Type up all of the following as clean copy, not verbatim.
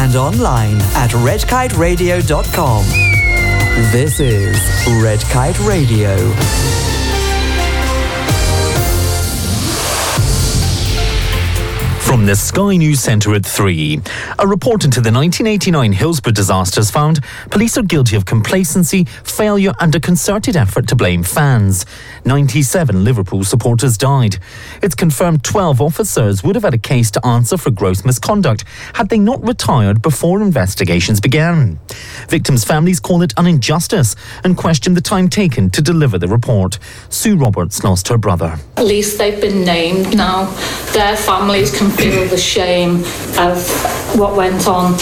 and online at redkiteradio.com. This is Red Kite Radio. From the Sky News Centre at 3. A report into the 1989 Hillsborough disasters found police are guilty of complacency, failure and a concerted effort to blame fans. 97 Liverpool supporters died. It's confirmed 12 officers would have had a case to answer for gross misconduct had they not retired before investigations began. Victims' families call it an injustice and question the time taken to deliver the report. Sue Roberts lost her brother. At least they've been named now. Their families can feel the shame of what went on.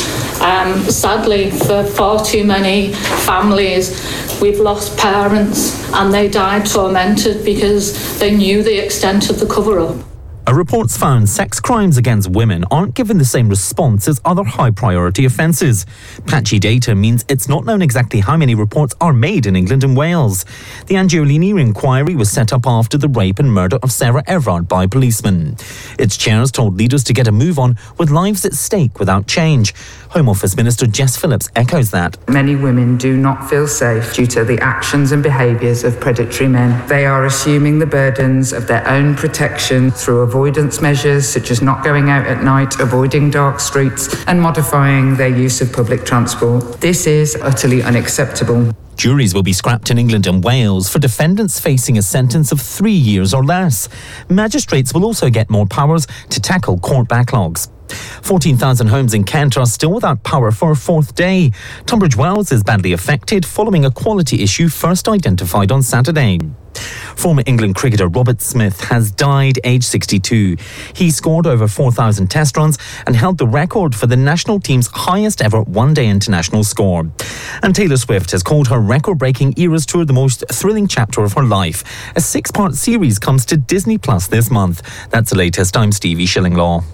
Sadly, for far too many families, we've lost parents and they died tormented because they knew the extent of the cover-up. A report's found sex crimes against women aren't given the same response as other high-priority offences. Patchy data means it's not known exactly how many reports are made in England and Wales. The Angiolini inquiry was set up after the rape and murder of Sarah Everard by policemen. Its chairs told leaders to get a move on with lives at stake without change. Home Office Minister Jess Phillips echoes that. Many women do not feel safe due to the actions and behaviours of predatory men. They are assuming the burdens of their own protection through avoidance measures such as not going out at night, avoiding dark streets and modifying their use of public transport. This is utterly unacceptable. Juries will be scrapped in England and Wales for defendants facing a sentence of 3 years or less. Magistrates will also get more powers to tackle court backlogs. 14,000 homes in Kent are still without power for a fourth day. Tunbridge Wells is badly affected following a quality issue first identified on Saturday. Former England cricketer Robert Smith has died aged 62. He scored over 4,000 test runs and held the record for the national team's highest ever one-day international score. And Taylor Swift has called her record-breaking Eras Tour the most thrilling chapter of her life. A 6-part series comes to Disney Plus this month. That's the latest. I'm Stevie Shillinglaw.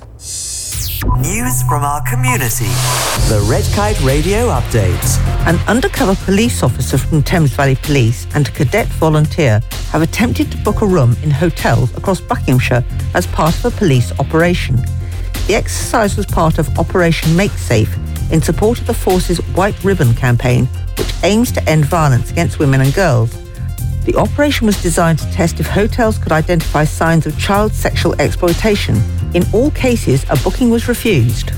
News from our community. The Red Kite Radio Update. An undercover police officer from Thames Valley Police and a cadet volunteer have attempted to book a room in hotels across Buckinghamshire as part of a police operation. The exercise was part of Operation Make Safe in support of the force's White Ribbon campaign, which aims to end violence against women and girls. The operation was designed to test if hotels could identify signs of child sexual exploitation. In all cases, a booking was refused.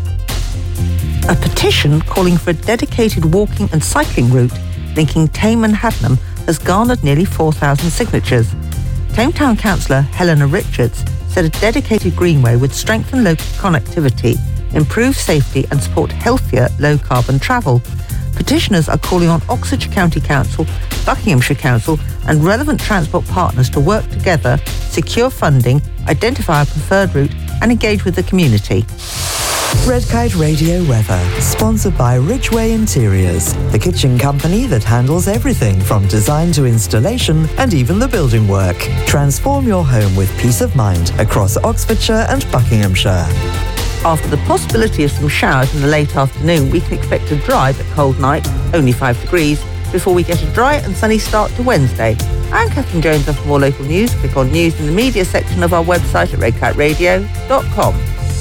A petition calling for a dedicated walking and cycling route linking Tame and Hadnam has garnered nearly 4,000 signatures. Tame Town Councillor Helena Richards said a dedicated greenway would strengthen local connectivity, improve safety and support healthier, low-carbon travel. Petitioners are calling on Oxfordshire County Council, Buckinghamshire Council and relevant transport partners to work together, secure funding, identify a preferred route and engage with the community. Red Kite Radio weather, sponsored by Ridgeway Interiors, the kitchen company that handles everything from design to installation and even the building work. Transform your home with peace of mind across Oxfordshire and Buckinghamshire. After the possibility of some showers in the late afternoon, we can expect a dry but cold night, only 5 degrees, before we get a dry and sunny start to Wednesday. I'm Catherine Jones, and for more local news, click on News in the Media section of our website at redkiteradio.com.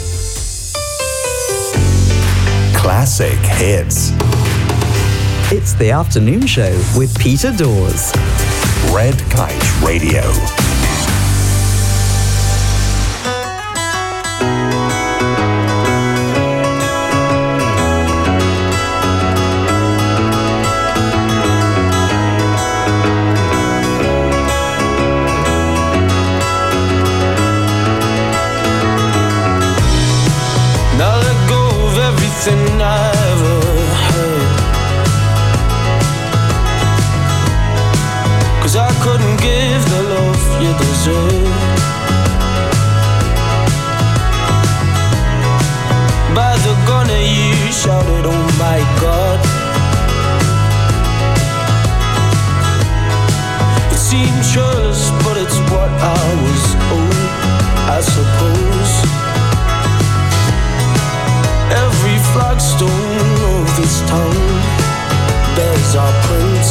Classic hits. It's the afternoon show with Peter Dawes. Red Kite Radio. By the gunner you shouted, oh my God. It seemed churlish, but it's what I was owed, I suppose. Every flagstone of this town bears our prints,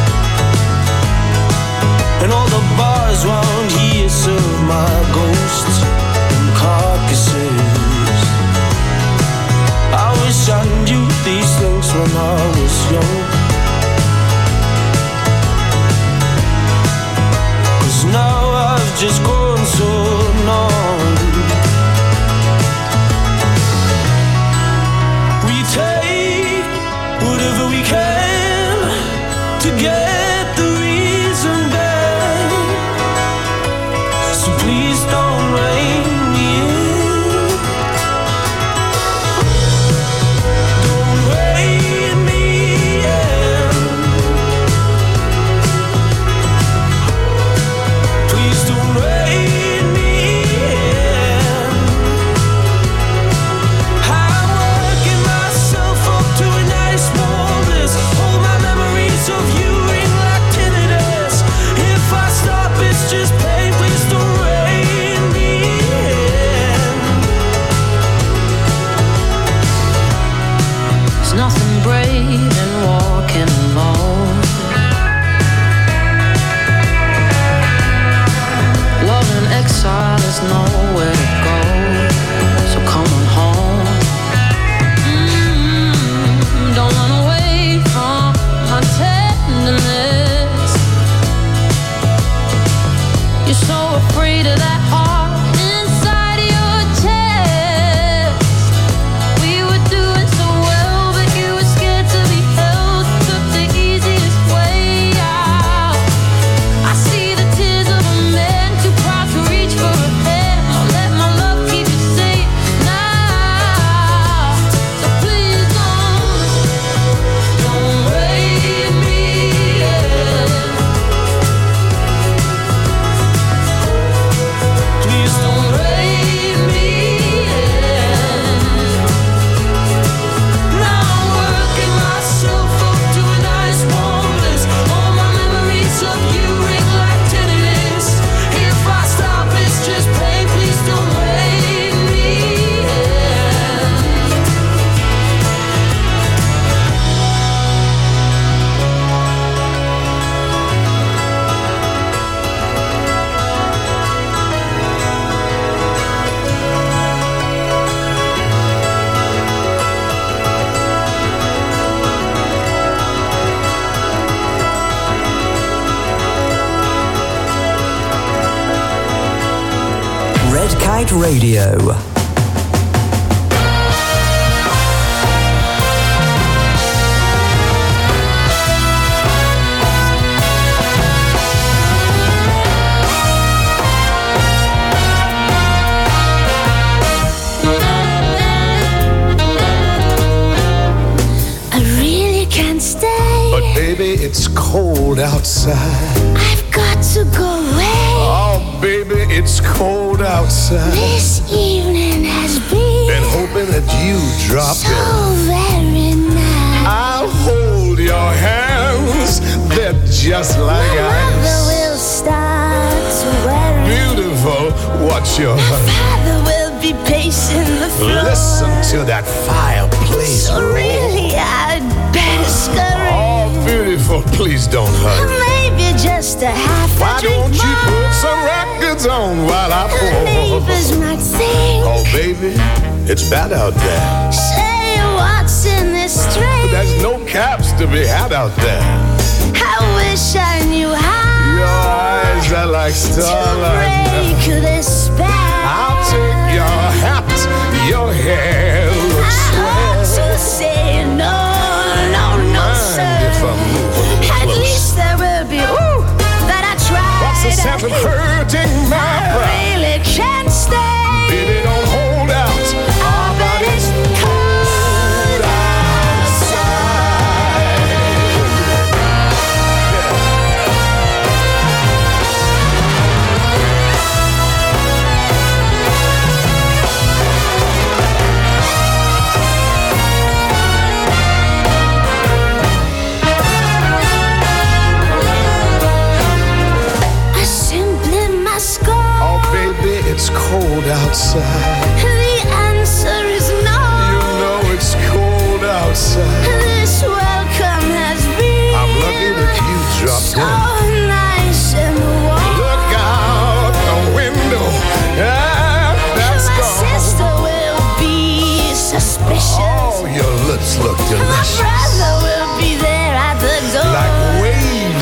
and all the bars round here serve my ghosts and carcasses. I wish I these things when I was young. 'Cause now I've just grown so numb. We take whatever we can to get the reason back. So please don't rein me in. Don't rein me in. Please don't rein me in. I'm working myself up to a nice warm bliss. All my memories of you ring like tinnitus. If I stop, it's just pain. Please don't rein me in. There's nothing brave in walking alone. Love in exile is nowhere to go. So come on home. Don't run away from my tenderness. You're so afraid of that heart inside your chest. We were doing so well, but you were scared to be held. Took the easiest way out. I see the tears of a man too proud to reach for a hand. I'll let my love keep you safe now. So please don't rein me in. Please don't rein me in. Now I'm working myself up to a nice warm bliss. All my memories of you ring like tinnitus. If I stop, it's just pain. Please don't rein me in. Red Kite Radio. I really can't stay. But baby, it's cold outside. I've got to go away. Oh, baby, it's cold outside. This evening has Been been hoping that you drop so in. very nice. I'll hold your hands. They're just like My mother ice. will start to worry. Beautiful. Watch your Father will be pacing the floor. Listen to that fireplace So roar. really I'd better scurry. Oh, beautiful. Please don't hurry. Maybe just a half a Why drink don't you more. put some records on while I The pour? neighbors might think, Oh, baby, it's bad out there. say what's in this string. There's no caps to be had out there. I wish I knew how Your eyes are like to starlight. break this spell. I'll take your hat, your hair looks I ought swell. to say no, no, no, sir. And if I move a little At closer. least there will be, ooh, that I tried. What's the sense of hurting my I pride? really can't stay. Baby, don't hold out. Oh, but it's cold outside.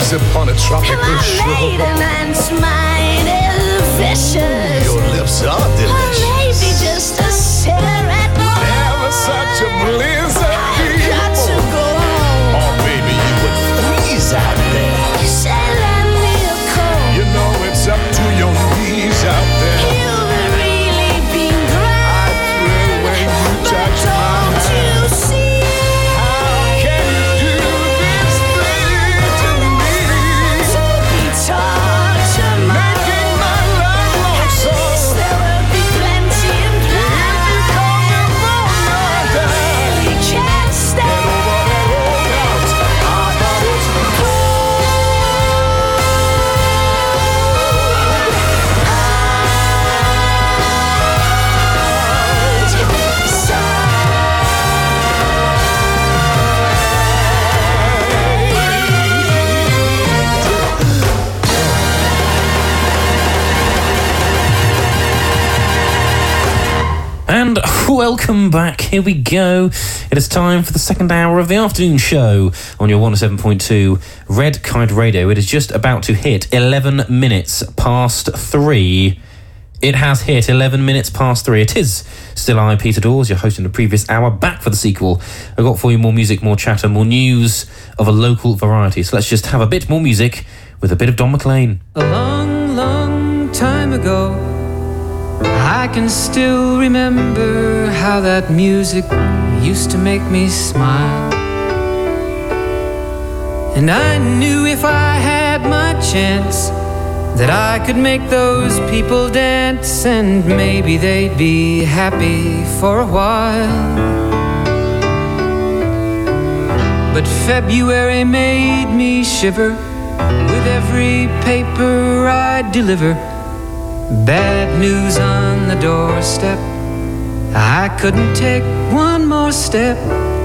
breeze upon a tropical shore. Maiden and mine is vicious. Your lips are delicious. Or maybe just a cigarette more. Never such a blizzard. I've got to go home. Or maybe you would freeze out there. You say lend me a coat. You know it's up to your knees out there. You've really been grand. I thrill when you touch my Don't you hand. see? How can you do this thing to me? To be tortured, Making my life long at so. least there will be plenty in If you plan. call me murder, Really can't get stay. over the roadhouse. Our bodies And welcome back. Here we go. It is time for the second hour of the afternoon show on your 107.2 Red Kite Radio. It is just about to hit 11 minutes past 3. It has hit 11 minutes past 3. It is still I, Peter Dawes, your host in the previous hour, back for the sequel. I've got for you more music, more chatter, more news of a local variety. So let's just have a bit more music with a bit of Don McLean. A long, long time ago, I can still remember how that music used to make me smile. And I knew if I had my chance that I could make those people dance, and maybe they'd be happy for a while. But February made me shiver with every paper I deliver. Bad news on the doorstep. I couldn't take one more step.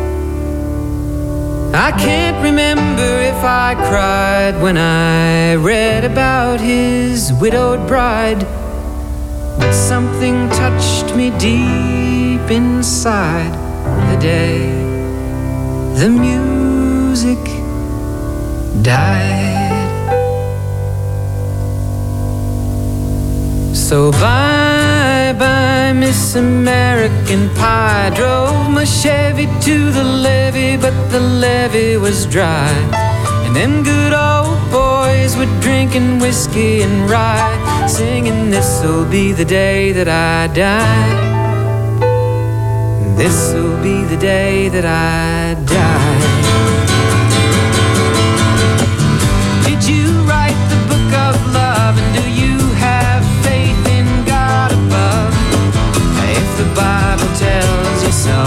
I can't remember if I cried when I read about his widowed bride, but something touched me deep inside the day the music died. So bye-bye, Miss American Pie. Drove my Chevy to the levee, but the levee was dry. And them good old boys were drinking whiskey and rye, singing, this'll be the day that I die. This'll be the day that I die. Did you write the book of love, and do you have faith in God above? If the Bible tells you so.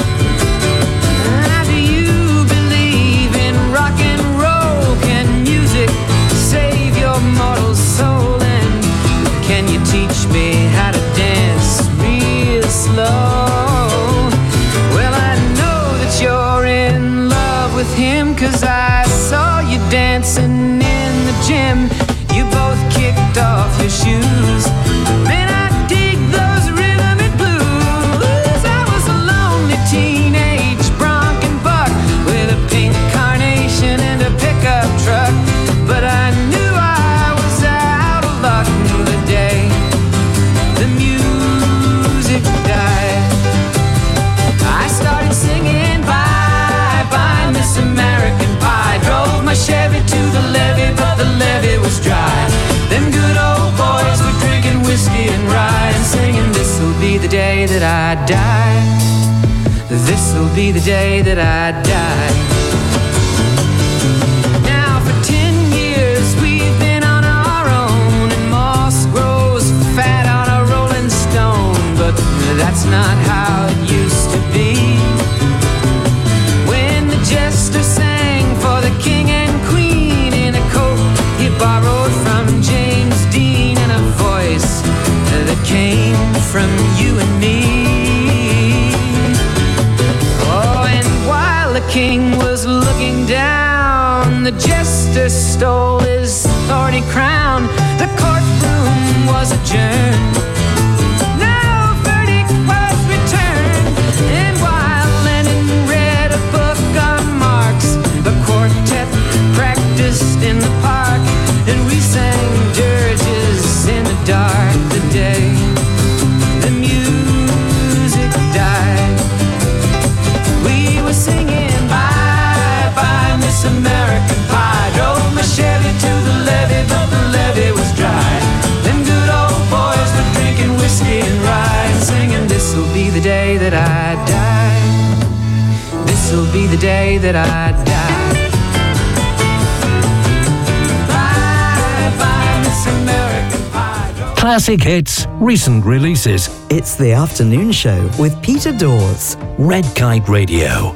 Do you believe in rock and roll? Can music save your mortal soul? And can you teach me how to dance real slow? Well, I know that you're in love with him, 'cause I saw you dancing in the gym. You both kicked off your shoes. Man, I dig those rhythm and blues. I was a lonely teenage bronc and buck with a pink carnation and a pickup truck, but I knew I was out of luck the day the music died. I started singing bye-bye, Miss American Pie. Drove my Chevy to the levee, but the levee was dry. Them good old boys were drinking whiskey and rye and singing, this'll be the day that I die. This'll be the day that I die. Now for 10 years we've been on our own, and moss grows fat on a rolling stone, but that's not how it used to be. When the jester sang for the king and queen in a coat he borrowed from James Dean, and a voice that came from you and me. Oh, and while the king was looking down, the jester stole his thorny crown. The courtroom was adjourned. No verdict was returned. And while Lenin read a book on Marx, the quartet practiced in the this'll be the day that I die. Bye, bye, Miss American Pie. Classic hits, recent releases. It's the afternoon show with Peter Dawes. Red Kite Radio.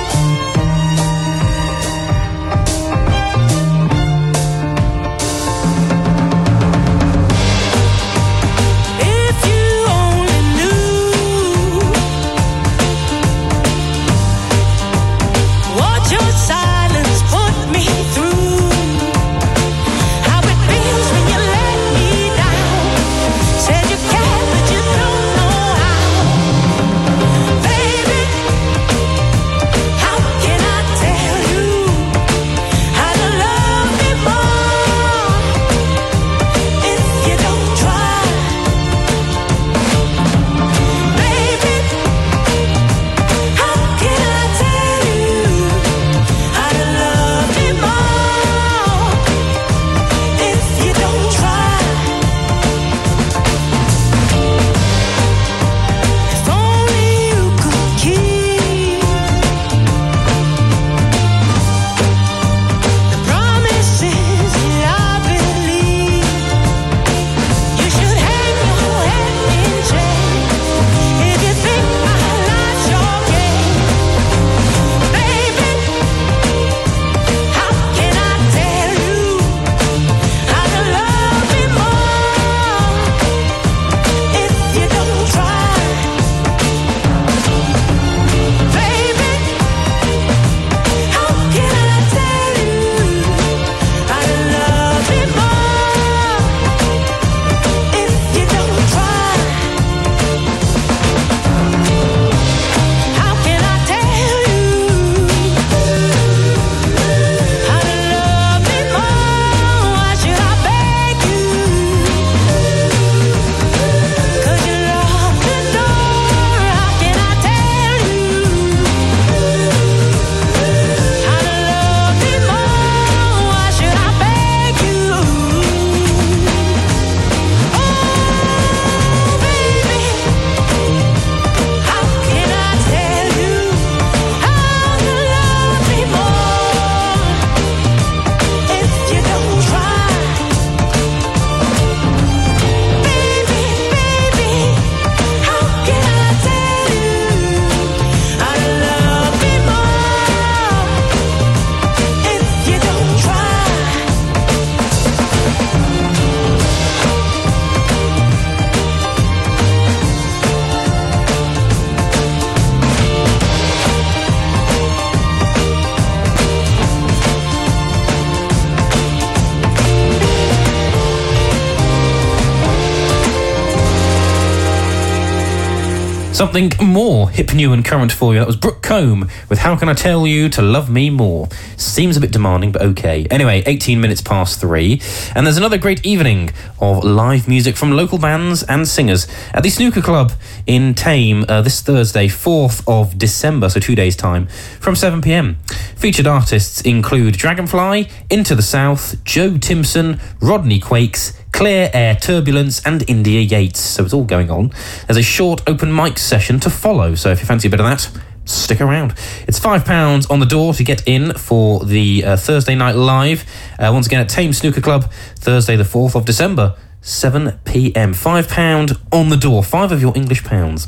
Something more hip, new and current for you. That was Brooke Combe with How Can I Tell You to Love Me More. Seems a bit demanding, but okay. Anyway, 18 minutes past 3. And there's another great evening of live music from local bands and singers at the Snooker Club in Tame this Thursday, 4th of December, so 2 days' time, from 7 p.m. Featured artists include Dragonfly, Into the South, Joe Timson, Rodney Quakes, Clear Air Turbulence and India Yates. So it's all going on. There's a short open mic session to follow, so if you fancy a bit of that, stick around. It's £5 on the door to get in for the Thursday night live. Once again at Tame Snooker Club, Thursday the 4th of December, 7 p.m. £5 on the door. 5 of your English pounds.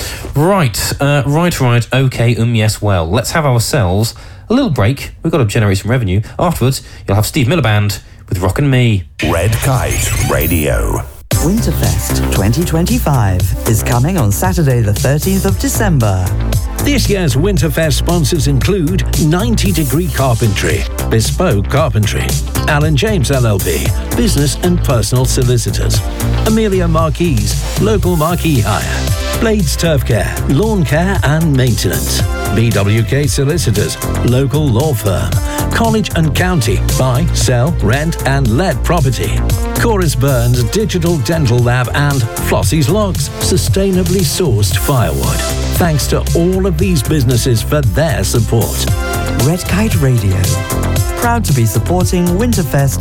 Right. Okay, yes, well. Let's have ourselves a little break. We've got to generate some revenue. Afterwards, you'll have Steve Miller Band with Rockin' Me. Red Kite Radio. Winterfest 2025 is coming on Saturday the 13th of December. This year's Winterfest sponsors include 90 Degree Carpentry, Bespoke Carpentry, Alan James LLP, Business and Personal Solicitors, Amelia Marquise, Local Marquee Hire, Blades Turf Care, Lawn Care and Maintenance, BWK Solicitors, Local Law Firm, College and County, Buy, Sell, Rent and Let Property, Chorus Burns Digital Dental Lab and Flossie's Logs, sustainably sourced firewood. Thanks to all of these businesses for their support. Red Kite Radio, proud to be supporting Winterfest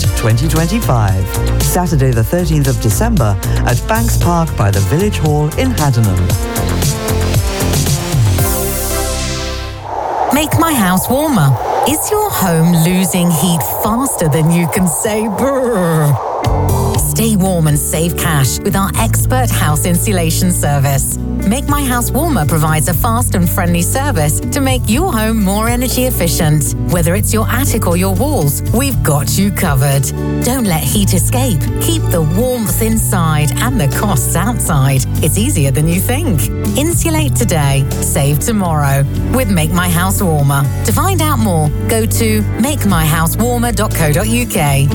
2025, Saturday the 13th of December at Banks Park by the Village Hall in Haddenham. Make my house warmer. Is your home losing heat faster than you can say brrr? Stay warm and save cash with our expert house insulation service. Make My House Warmer provides a fast and friendly service to make your home more energy efficient. Whether it's your attic or your walls, we've got you covered. Don't let heat escape. Keep the warmth inside and the costs outside. It's easier than you think. Insulate today, save tomorrow with Make My House Warmer. To find out more, go to makemyhousewarmer.co.uk.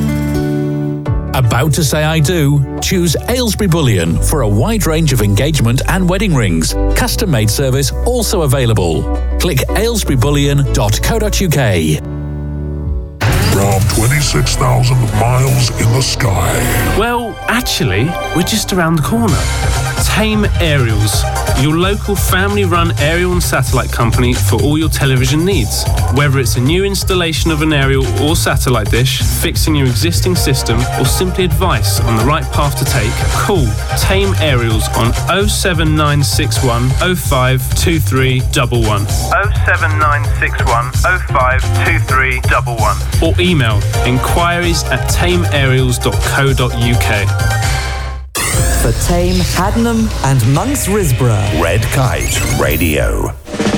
About to say I do? Choose Aylesbury Bullion for a wide range of engagement and wedding rings. Custom-made service also available. Click aylesburybullion.co.uk. From 26,000 miles in the sky. Well, actually, we're just around the corner. Tame Aerials, your local family-run aerial and satellite company for all your television needs. Whether it's a new installation of an aerial or satellite dish, fixing your existing system, or simply advice on the right path to take, call Tame Aerials on 07961 052311. 07961 052311. Or email inquiries@tameaerials.co.uk. For Tame, Haddenham and Monks Risborough. Red Kite Radio.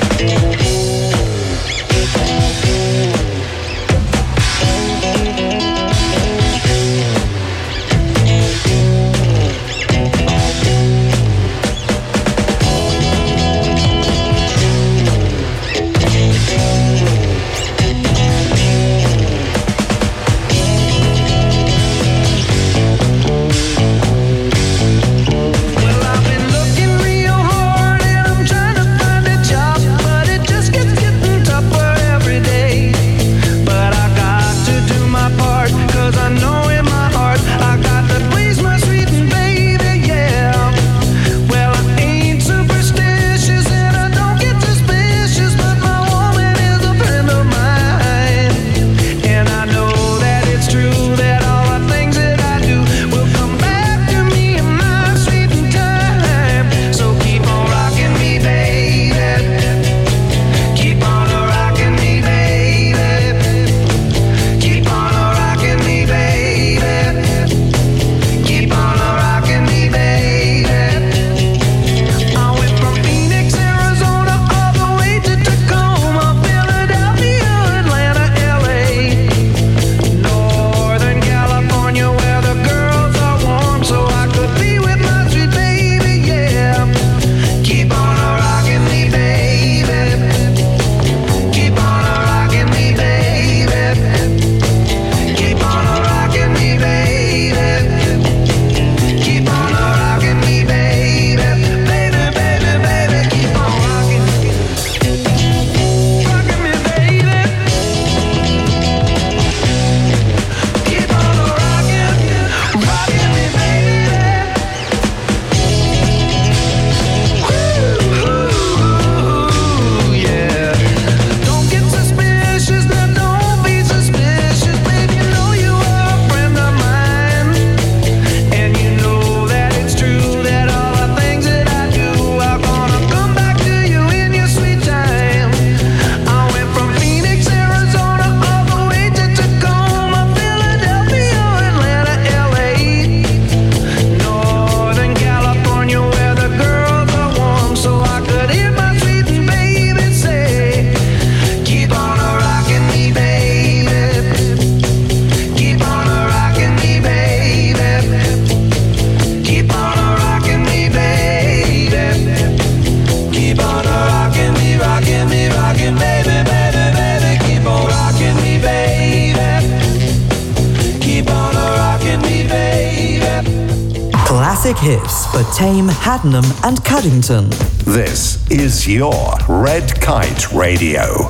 Classic hits for Tame, Haddenham and Cuddington. This is your Red Kite Radio.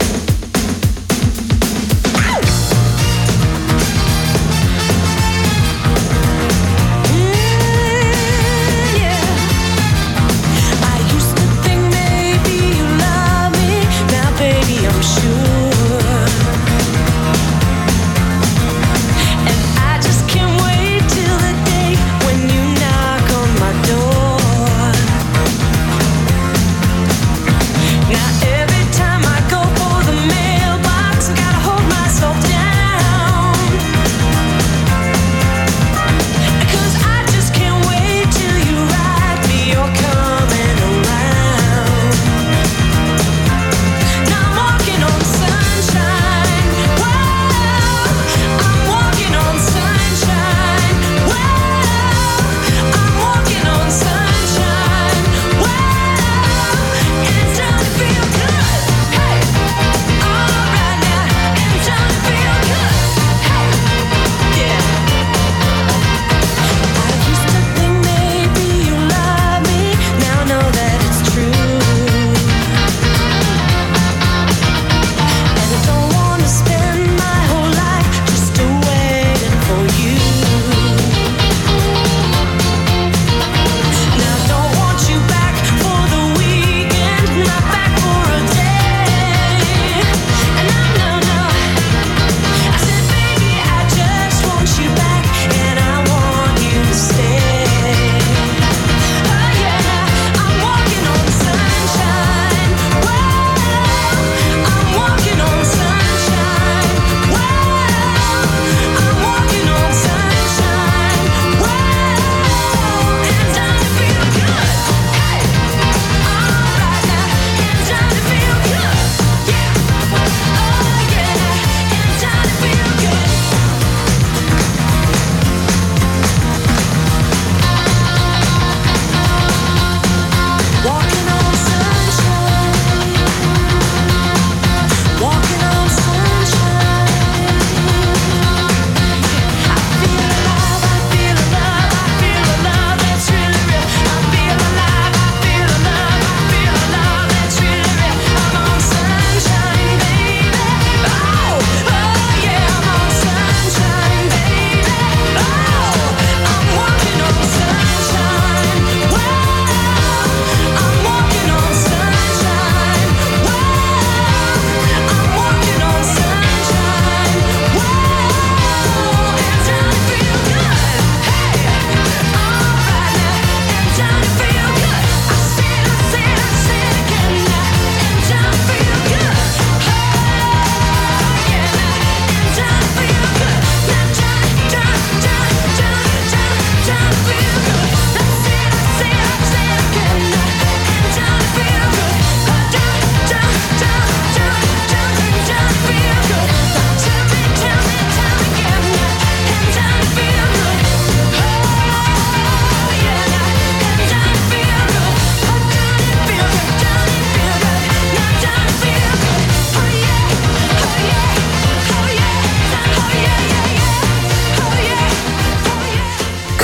Now every time I go for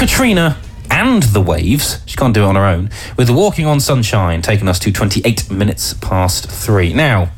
Katrina and the Waves. She can't do it on her own. With Walking on Sunshine, taking us to 28 minutes past 3. Now,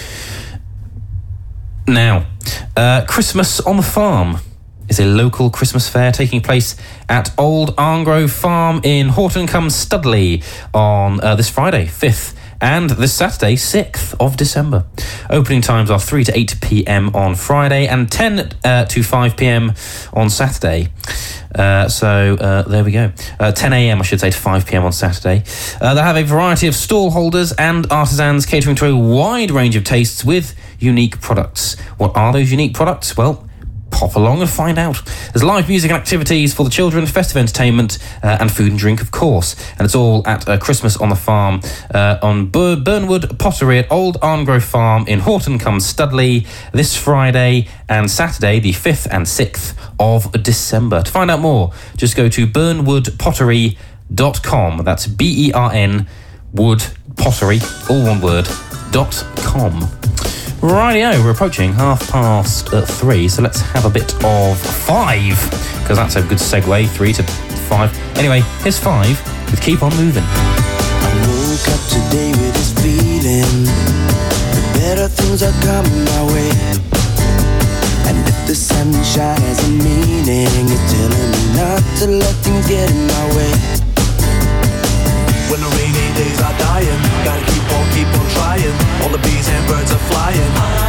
Christmas on the Farm is a local Christmas fair taking place at Old Arngrove Farm in Horton-cum-Studley on this Friday, 5th, and this Saturday, 6th of December. Opening times are 3 to 8 p.m. on Friday and 10 to 5 p.m. on Saturday. So there we go. 10 a.m. I should say to 5 p.m. on Saturday. They have a variety of stall holders and artisans catering to a wide range of tastes with unique products. What are those unique products? Well, pop along and find out. There's live music and activities for the children, festive entertainment, and food and drink, of course. And it's all at Christmas on the Farm on Burnwood Pottery at Old Arngrove Farm in Horton-cum-Studley this Friday and Saturday, the 5th and 6th of December. To find out more, just go to burnwoodpottery.com. That's BERN Wood Pottery, all one word, .com. Rightio, we're approaching 3:30, so let's have a bit of 5, because that's a good segue, 3 to 5. Anyway, here's 5 with Keep On Moving. I woke up today with this feeling that better things are coming my way. And if the sunshine has a meaning, it's telling me not to let things get in my way. When the rainy days are dying, gotta keep on trying. All the bees and birds are flying.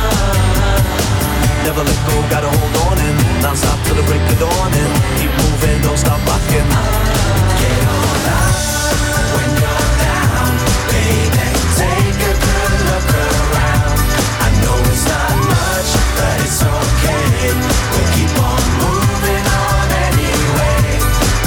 Never let go, gotta hold on and non-stop till the break of dawn and keep moving, don't stop rocking. Get on up when you're down, baby. Take a good look around. I know it's not much, but it's okay. We'll keep on moving on anyway.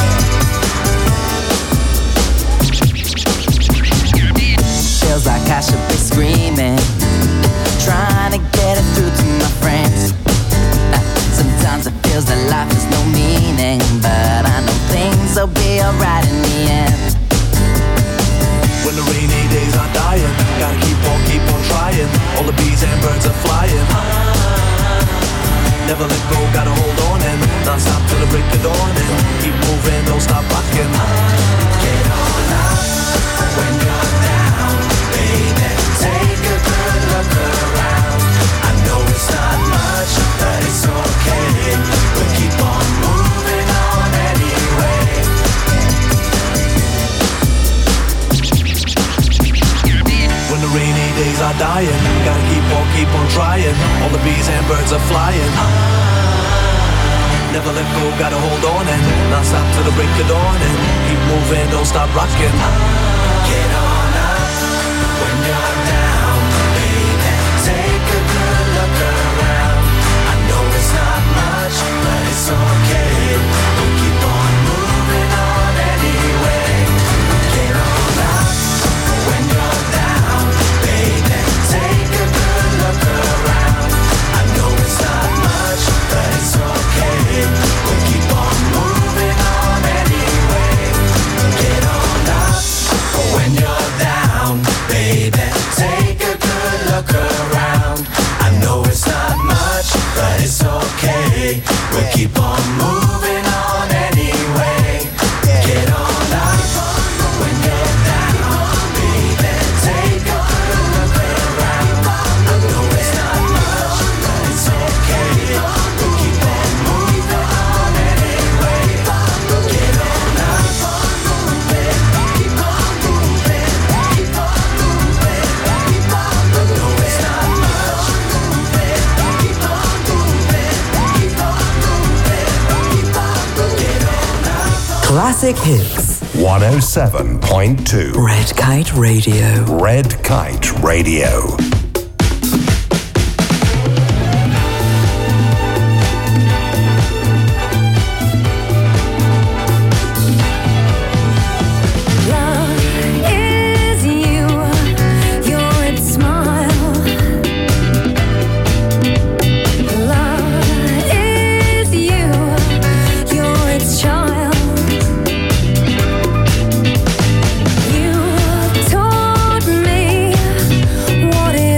Feels like I should be screaming, trying to get it through to my friends. Sometimes it feels that life has no meaning, but I know things will be alright in the end. When the rainy days are dying, gotta keep on trying. All the bees and birds are flying. Never let go, gotta hold on and non-stop till the break of dawn and keep moving, don't stop rocking. Get on up when you're down, baby. Take a good look around. I know it's not much, but it's okay. We'll keep on moving on anyway. When the rainy days are dying, gotta keep on trying. All the bees and birds are flying. Never let go, gotta hold on and non-stop till the break of dawn and keep moving, don't stop rocking. Get on up when you're down, baby. Take a good look around. I know it's not much, but it's okay. We'll keep on moving on anyway. Get on up when you're down, baby. Take a good look around. I know it's not much, but it's okay. We'll keep on moving on anyway. Get on up when you're down, baby. Take a good look around. I know it's not much, but it's okay. We'll keep on moving on anyway. Get on up when you're down, baby. Take a good look around. I know it's not much, but it's okay. We'll keep on moving on anyway. Get on up, keep on moving, keep on moving, keep on. I know it's not much, keep on moving, keep on moving, keep on. Get on up. Classic hits. 107.2 Red Kite Radio. Red Kite Radio. Love is you, your smile. Love is you, your child. You taught me what it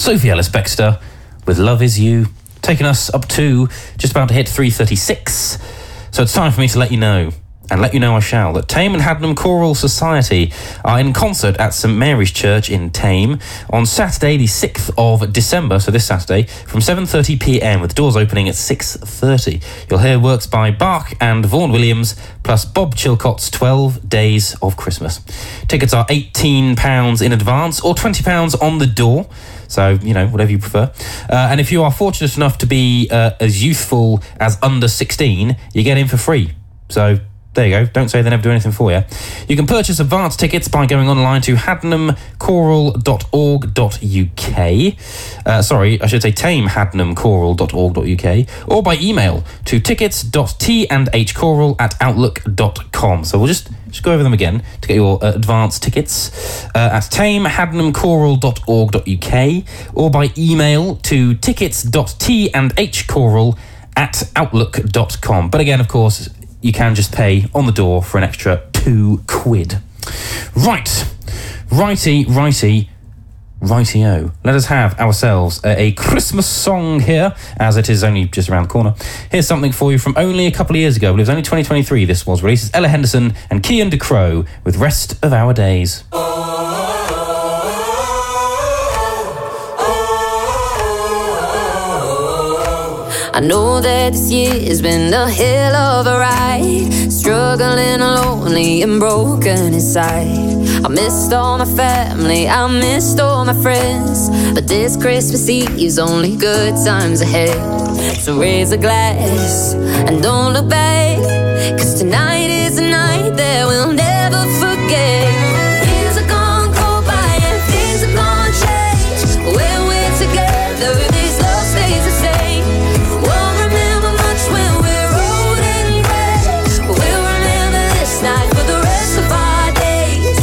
Sophie Ellis-Bextor with Love Is You, taking us up to just about to hit 3:36. So it's time for me to let you know, and let you know I shall, that Tame and Hadnam Choral Society are in concert at St Mary's Church in Tame on Saturday the 6th of December, so this Saturday, from 7:30pm, with doors opening at 6:30. You'll hear works by Bach and Vaughan Williams, plus Bob Chilcott's 12 Days of Christmas. Tickets are £18 in advance or £20 on the door. So, you know, whatever you prefer. And if you are fortunate enough to be as youthful as under 16, you get in for free. So, there you go. Don't say they never do anything for you. You can purchase advance tickets by going online to hadnamchoral.org.uk. Sorry, I should say tamehadnamchoral.org.uk. Or by email to tickets.t&hchoral@outlook.com. So we'll just go over them again to get your advance tickets at tamehadnamchoral.org.uk, or by email to tickets.t&hchoral@outlook.com. But again, of course, you can just pay on the door for an extra £2. Rightio. Let us have ourselves a Christmas song here, as it is only just around the corner. Here's something for you from only a couple of years ago, but it was only 2023 this was released. It's Ella Henderson and Kian De Crow with Rest of Our Days. I know that this year's been a hell of a ride, struggling, lonely and broken inside. I missed all my family, I missed all my friends, but this Christmas Eve's only good times ahead. So raise a glass and don't look back, 'cause tonight is a night that we'll never forget. Years are gonna go by and things are gonna change, but when we're together, this love stays the same. Won't remember much when we're old and gray, but we'll remember this night for the rest of our days.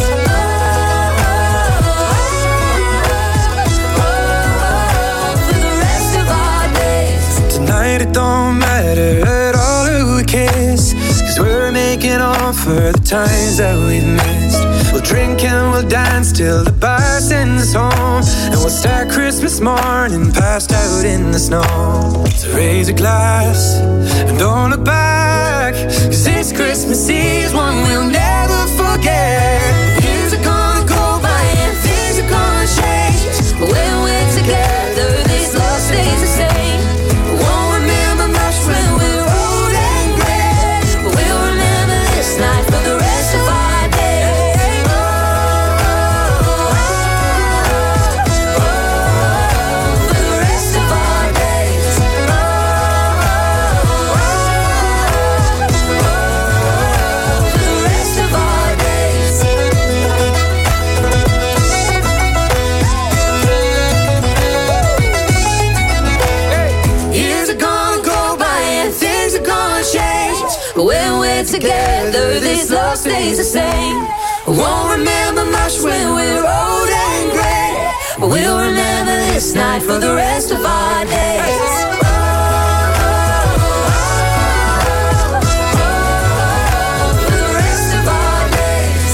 For the rest of our days. Tonight it don't matter at all who we kiss, 'cause we're making up for the times that we've missed. We'll drink and we'll dance till the bar sends us home, and we'll start Christmas morning passed out in the snow. So raise a glass and don't look back, 'cause this Christmas Eve's one we'll never forget. Years are gonna go by and things are gonna change, but when we're together this love stays the same. Won't remember much when we're old and gray, but we'll remember this night for the rest of our days. For the rest of our days. For the rest of our days. Years are gonna go by and things are gonna change, but when we're together this love stays the same. Won't remember much when we're old and gray, but we'll remember this night for the rest of our days. For the rest of our days.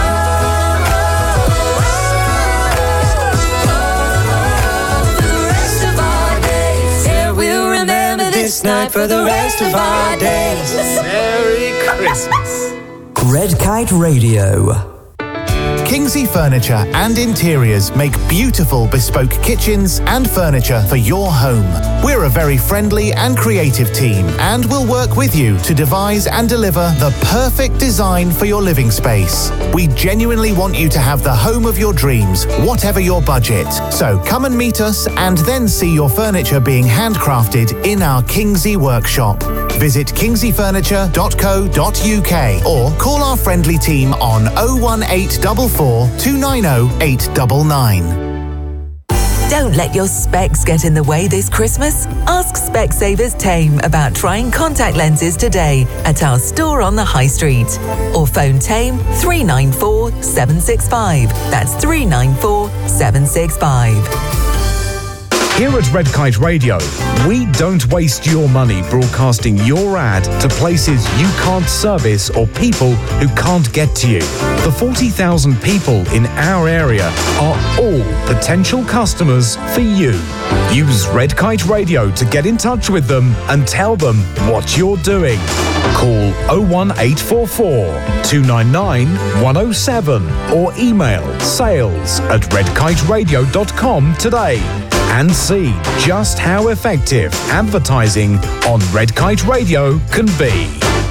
For the rest of our days. Yeah, we'll remember this night for the rest of our days. Merry Christmas. Red Kite Radio. Kingsley Furniture and Interiors make beautiful bespoke kitchens and furniture for your home. We're a very friendly and creative team, and we'll work with you to devise and deliver the perfect design for your living space. We genuinely want you to have the home of your dreams, whatever your budget. So come and meet us and then see your furniture being handcrafted in our Kingsley workshop. Visit kingsleyfurniture.co.uk or call our friendly team on 01844 290 899. Don't let your specs get in the way this Christmas. Ask Specsavers Tame about trying contact lenses today at our store on the High Street. Or phone Tame 394 765. That's 394 765. Here at Red Kite Radio, we don't waste your money broadcasting your ad to places you can't service or people who can't get to you. The 40,000 people in our area are all potential customers for you. Use Red Kite Radio to get in touch with them and tell them what you're doing. Call 01844 299 107 or email sales@redkiteradio.com today and see just how effective advertising on Red Kite Radio can be.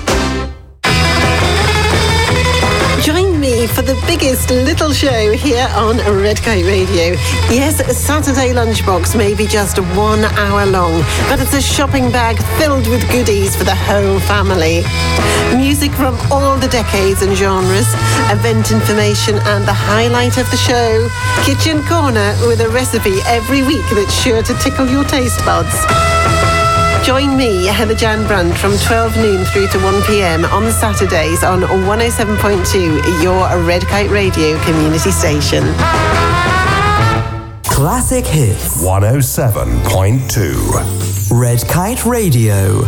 Join me for the biggest little show here on Red Kite Radio. Yes, a Saturday lunchbox may be just 1 hour long, but it's a shopping bag filled with goodies for the whole family. Music from all the decades and genres, event information and the highlight of the show, Kitchen Corner with a recipe every week that's sure to tickle your taste buds. Join me, Heather Jan Brandt, from 12 noon through to 1 p.m. on Saturdays on 107.2, your Red Kite Radio community station. Classic Hits. 107.2. Red Kite Radio.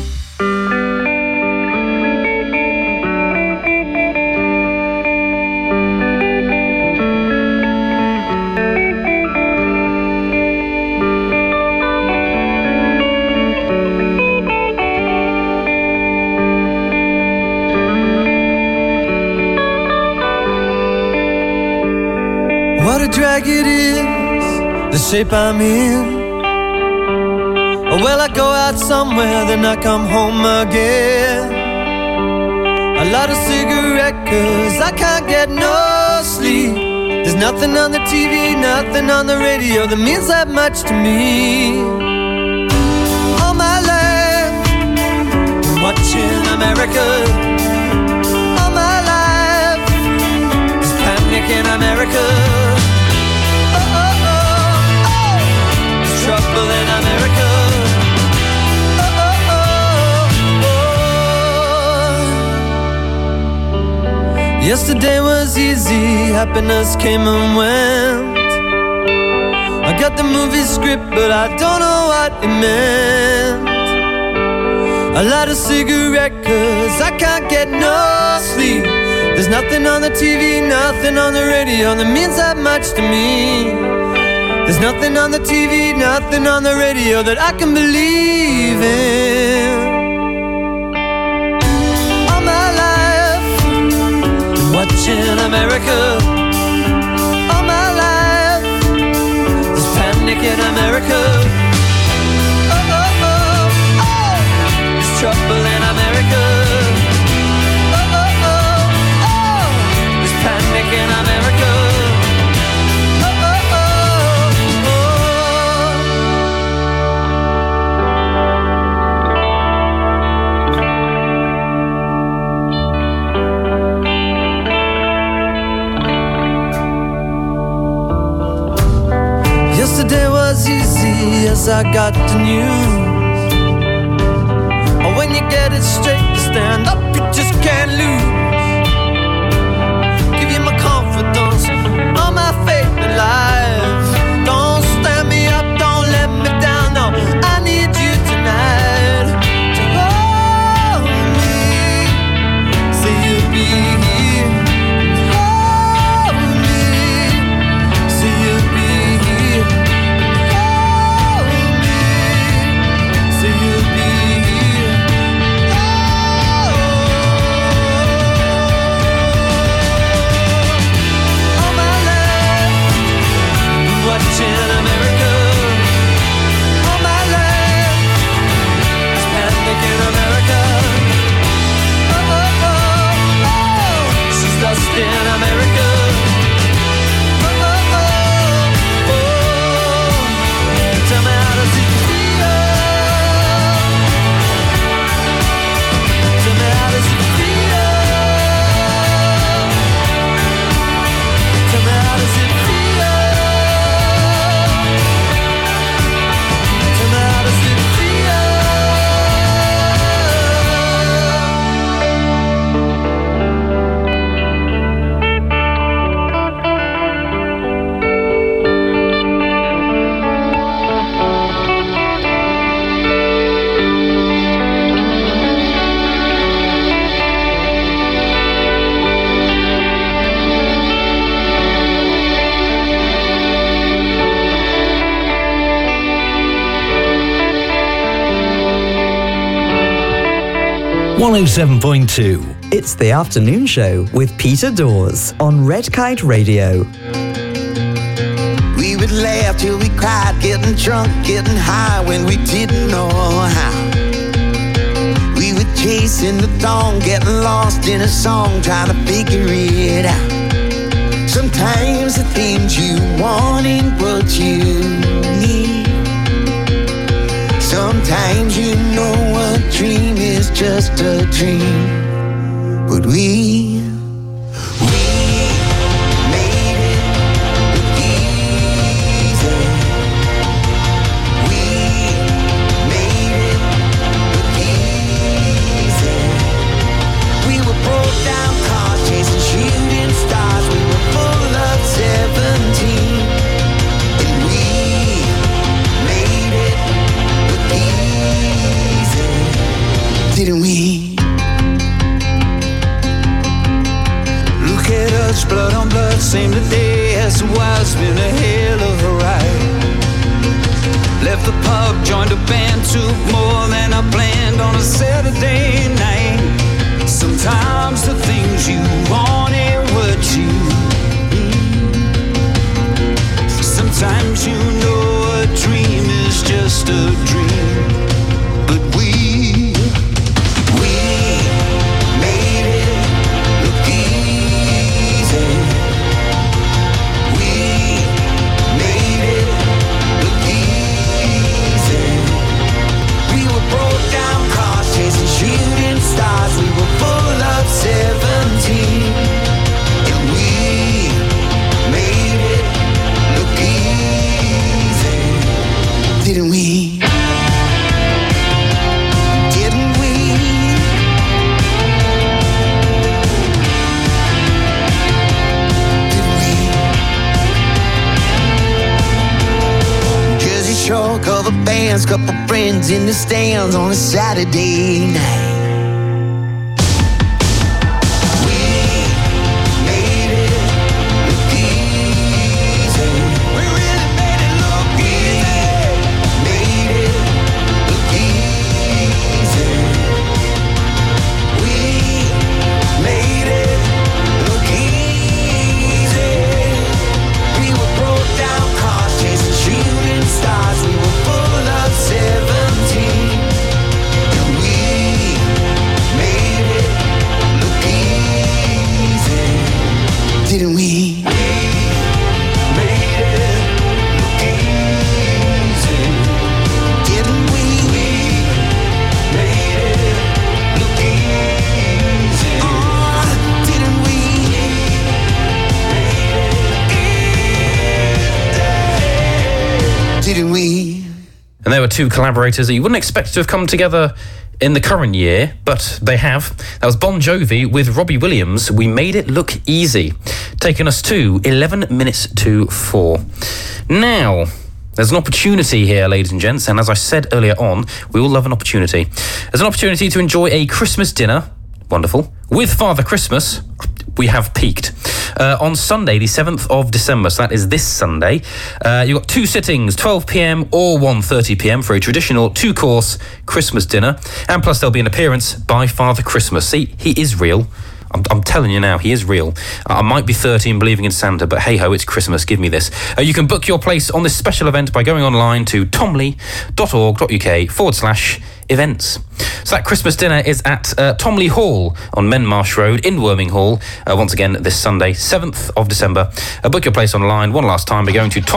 What a drag it is, the shape I'm in. Oh, well, I go out somewhere, then I come home again. A lot of cigarette, 'cause I can't get no sleep. There's nothing on the TV, nothing on the radio that means that much to me. All my life, been watching America. All my life, there's panic in America. Trouble in America. Yesterday was easy, happiness came and went. I got the movie script, but I don't know what it meant. A lot of cigarette, 'cause I can't get no sleep. There's nothing on the TV, nothing on the radio that means that much to me. There's nothing on the TV, nothing on the radio that I can believe in. All my life, watching America. All my life, there's panic in America. Oh, oh, oh, oh, there's trouble in America. Oh, oh, oh, oh, there's panic in America. Yesterday was easy as I got the news. Oh, when you get it straight, you stand up, you just can't lose. Give you my confidence, all my faith in life. Don't stand me up, don't let me down, no, I need you tonight. To hold me, say you'll be here. Hold me, say you'll be here. Say you'll be here. Oh. 107.2. It's the afternoon show with Peter Dawes on Red Kite Radio. We would laugh till we cried, getting drunk, getting high when we didn't know how. We were chasing the dawn, getting lost in a song, trying to figure it out. Sometimes the things you want ain't what you need. Sometimes you know a dream is just a dream. But we made it look easy. We made it look easy. We were broke down cars chasing shooting stars. We were full of 17. And we made it look easy. Didn't we? Look at us, blood on blood, same today as it was, been a hell of a ride. Left the pub, joined a band, took more than I planned on a Saturday night. Sometimes the things you want ain't what you need. Sometimes you know a dream is just a dream. But we made it look easy. We made it look easy. We were broke down cars chasing shooting stars. We were full of 17. And we made it look easy. Didn't we? Didn't we? Jersey Shore, cover bands, couple friends in the stands on a Saturday night. We made it look easy. We really made it look easy. Made it look easy. We made it look easy. We were broke down cars chasing shooting stars. We were full of 17. And we made it look easy. Didn't we? Made it look easy. Didn't we? Made it look easy. Didn't we? Didn't we? And there were two collaborators that you wouldn't expect to have come together in the current year, but they have. That was Bon Jovi with Robbie Williams. We Made It Look Easy, taking us to 11 minutes to 4. Now, there's an opportunity here, ladies and gents, and as I said earlier on, we all love an opportunity. There's an opportunity to enjoy a Christmas dinner, wonderful, with Father Christmas. We have peaked. On Sunday, the 7th of December, so that is this Sunday, you've got 2 sittings, 12 p.m. or 1:30 p.m. for a traditional 2-course Christmas dinner. And plus there'll be an appearance by Father Christmas. See, he is real. I'm telling you now, he is real. I might be 30 and believing in Santa, but hey-ho, it's Christmas, give me this. You can book your place on this special event by going online to tomley.org.uk/events. So that Christmas dinner is at Tomley Hall on Menmarsh Road in Worming Hall. Once again, this Sunday, 7th of December. Book your place online one last time by going to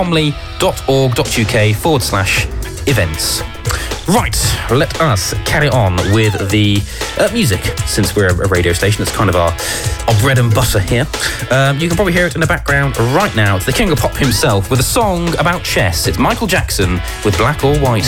tomley.org.uk/events. Right, let us carry on with the music, since we're a radio station. It's kind of our bread and butter here. You can probably hear it in the background right now. It's the King of Pop himself with a song about chess. It's Michael Jackson with Black or White.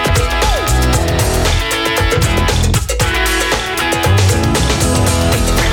Black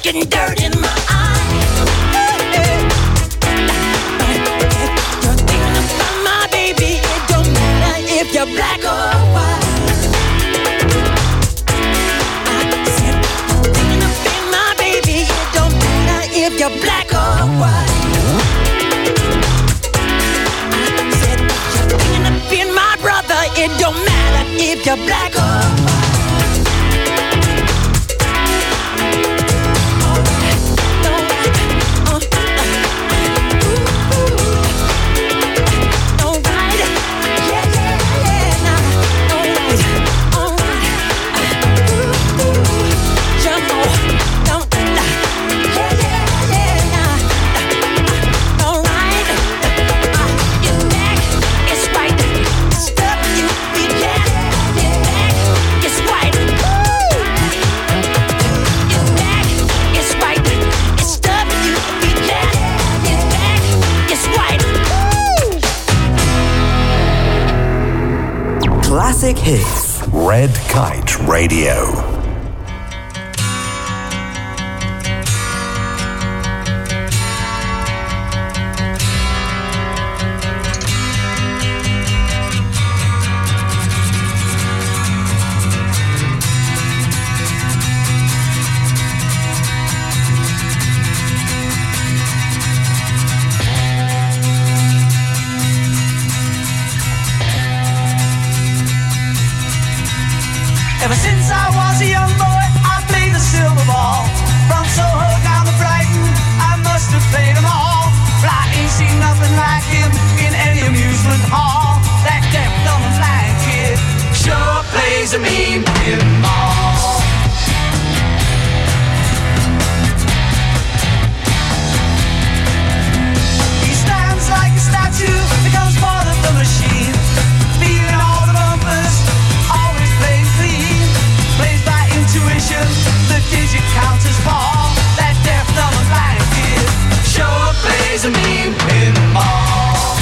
getting dirt in my eye. You're thinking about my baby. It don't matter if you're black or white. I said you're thinking about my baby. It don't matter if you're black or white. I said you're thinking of being my brother. It don't matter if you're black or white. Classic hits. Red Kite Radio. Ever since I was a young boy, I played the silver ball. From Soho down to Brighton, I must have played them all. But I ain't seen nothing like him in any amusement hall. That deaf, dumb, and blind kid sure plays a mean pinball. He stands like a statue, becomes part of the machine. Feeling all the bumpers, always playing clean. Plays by intuition, the digit counters fall. That deaf, dumb, and blind kid sure plays a mean pinball.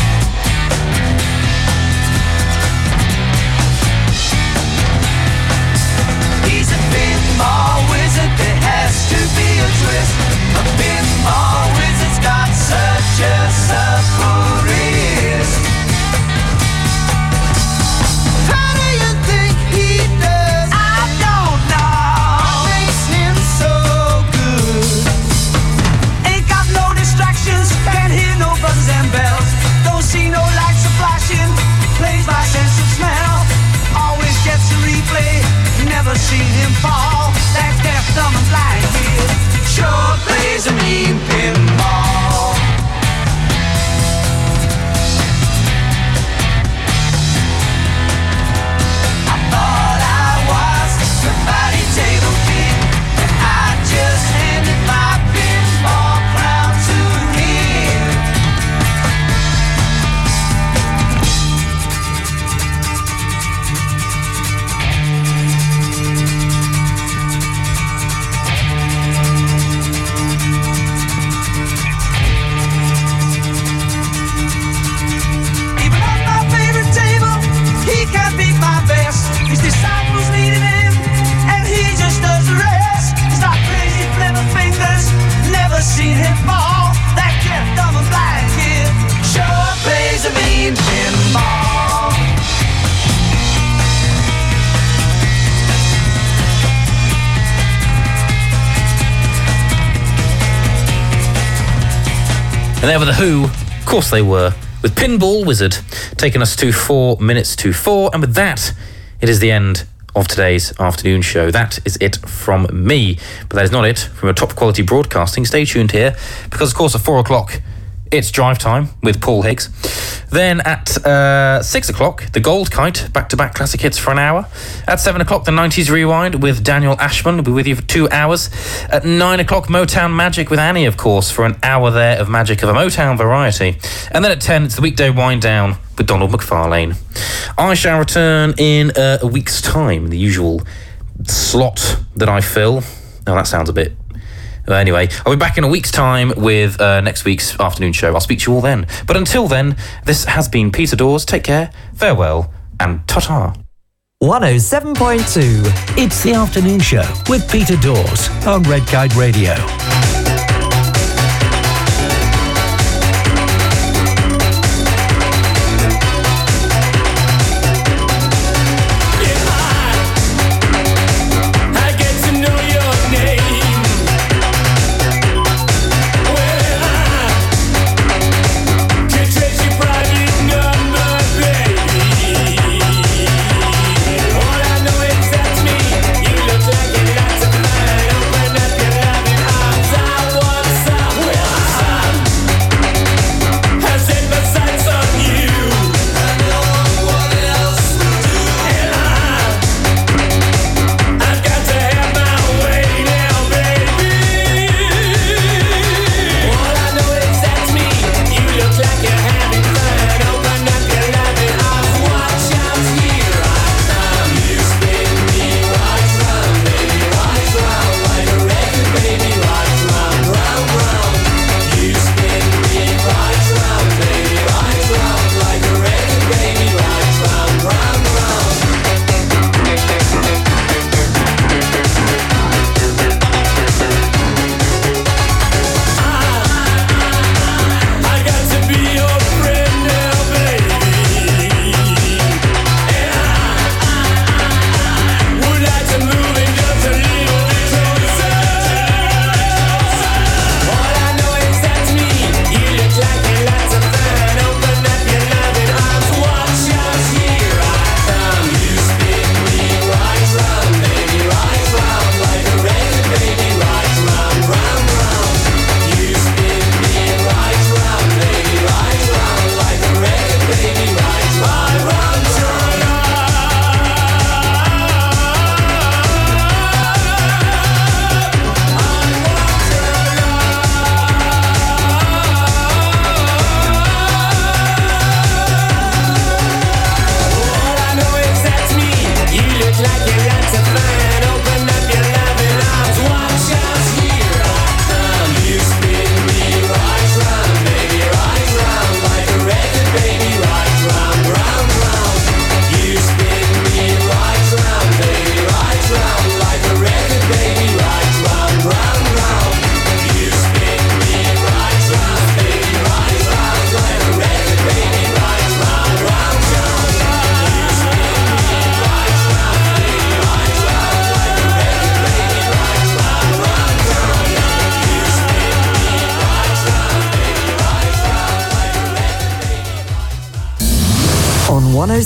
He's a pinball wizard, there has to be a twist. A pinball wizard's got such a supple wrist. How do you think he does? I don't know. Makes him so good. Ain't got no distractions, can't hear no buzzes and bells. Don't see no lights flashing, plays by sense of smell. Always gets a replay, never seen him fall. That deaf, dumb, and blind kid sure plays a mean pinball. I thought I was the body table king, and I just handed my pinball crown to him. Even on my favorite table, he can't beat my best. His disciples needed him, and he just does the rest. He's got crazy clever fingers, never seen him fall. That deaf, dumb, and blind kid sure plays a mean pinball. And there were the Who, of course they were, with Pinball Wizard, taking us to 4 minutes to 4. And with that, it is the end of today's afternoon show. That is it from me. But that is not it from a top quality broadcasting. Stay tuned here, because of course at 4 o'clock, it's Drive Time with Paul Higgs. Then at 6 o'clock, the Gold Kite, back-to-back classic hits for an hour. At 7 o'clock, the 90s Rewind with Daniel Ashman. We'll be with you for 2 hours. At 9 o'clock, Motown Magic with Annie, of course, for an hour there of magic of a Motown variety. And then at 10, it's the weekday wind down with Donald McFarlane. I shall return in a week's time, the usual slot that I fill. Oh, that sounds a bit... Anyway, I'll be back in a week's time with next week's afternoon show. I'll speak to you all then. But until then, this has been Peter Dawes. Take care, farewell, and ta-ta. 107.2. It's the afternoon show with Peter Dawes on Red Kite Radio. On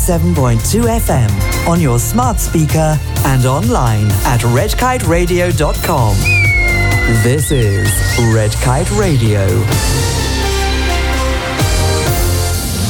107.2 FM, on your smart speaker and online at redkiteradio.com. This is Red Kite Radio.